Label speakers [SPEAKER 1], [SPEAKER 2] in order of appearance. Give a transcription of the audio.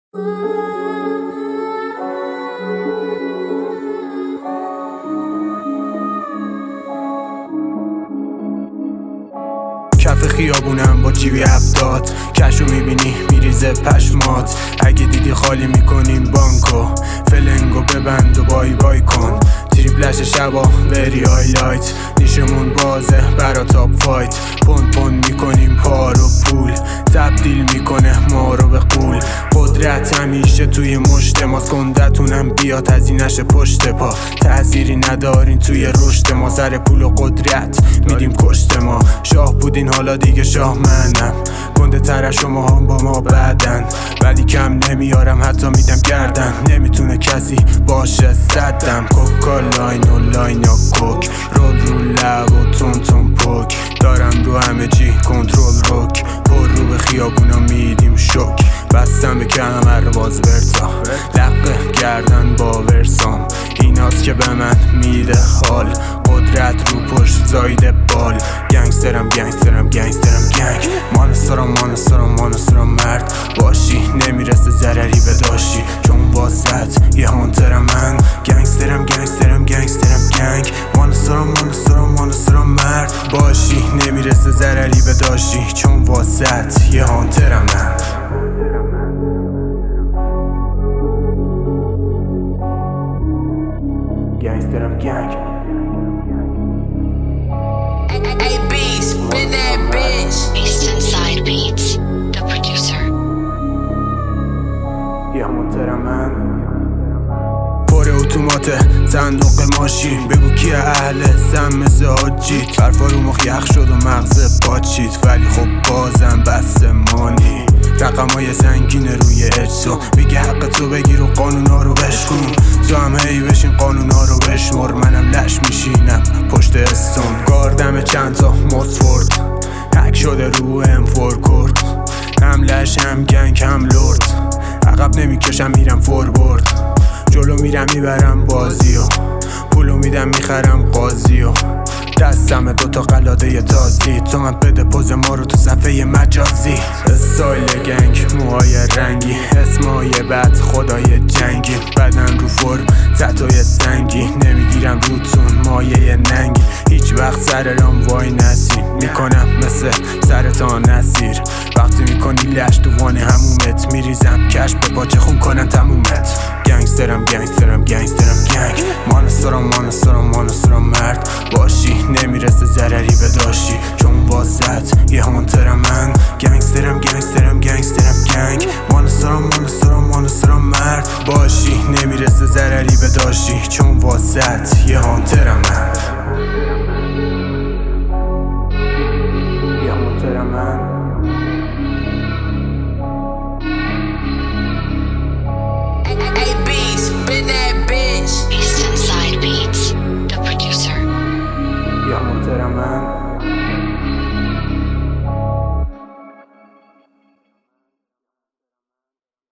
[SPEAKER 1] کف خیابونم با جیبی 70 کشو میبینی میریزه پشمات. اگه دیدی خالی میکنیم بانکو، فلنگو ببند و بای بای کن. تریپلش شبا بری هایلایت، نیشمون بازه برا تاپ فایت. پون پون میکنیم پا رو پول، تبدیل میکنه ما رو به قول. قدرت همیشه توی مشت ماست، گندتونم بیاد هزینش پشت پا. تأثیری ندارین توی رشد ما، سر پول و قدرت میدیم کشت ما. شاه بودین حالا دیگه شاه منم، گنده تر شما هم با ما بعدن. ولی کم نمیارم حتی میدم گردن، نمیتونه کسی باشه صدم. کوکا لاین و لاین یا کوک، رول رو لب و تون تون پوک. دارم رو همه چی کنترل روک، پر رو به خیابونا میدیم شک. بستم به کمر باز ورتا، لقه گردن با ورسام. ایناست که به من میده حال، قدرت رو پشت زایده بال. گنگسترم گنگسترم گنگسترم گنگ، مانسترم مرد باشی. نمیرسه ضرری به داشتی، چون واسط یه هانترم من. گنگسترم گنگسترم گنگسترم گنگ، مانسترم مرد باشی. نمیرسه ضرری به داشتی، چون واسط یه هانترم من. گنگسترم گنگ.
[SPEAKER 2] AB, spin that bitch.
[SPEAKER 3] Eastside Beats, the producer.
[SPEAKER 1] یه هانترم من. پر اتوماته صندوق ماشین، بگو کی اهل سم مثل حاجیت. حرفا رو مخ یخ شد و مغز پاچید، ولی خب بازم بس مانی. رقمای سنگین روی اجسا، میگه حق تو بگیر و قانونا رو بشکن. تو هم هی بشین قانونا رو بشمر، منم لش میشینم پشت استون. گاردم چند تا مصفورد، حک شده رو M4 کرد. هم لش هم گنگ هم لرد، عقب نمیکشم میرم فورورد. جلو میرم میبرم بازیو، پولو میدم میخرم قاضیو. دستم دوتا قلاده تازی، تو من بده پوز ما رو تو صفحه مجازی. استایل گنگ، موهای رنگی، اسمای بد خدای جنگی. بدن رو فرم تتوی سنگی، نمیگیرم روتون مایه ننگی. هیچ وقت سر رام وای نسیم، میکنم مثل سرطان اسیر. وقتی میکنی لش تو وان همومت، میریزم کش به پاچه خون کنم تمومت. گنگسترم گنگسترم گنگسترم گنگ، مانسترم مرد باشی. نمیرسه ضرری به داشتی، چون واسط یه هانترم من. گنگسترم گنگسترم گنگسترم گنگ، مانسترم مرد باشی. نمیرسه ضرری به داشتی، چون واسط یه هانترم من. یه هانترم من.
[SPEAKER 2] AB, spin that bitch.
[SPEAKER 3] Eastside Beats, the producer.
[SPEAKER 1] یه هانترم من.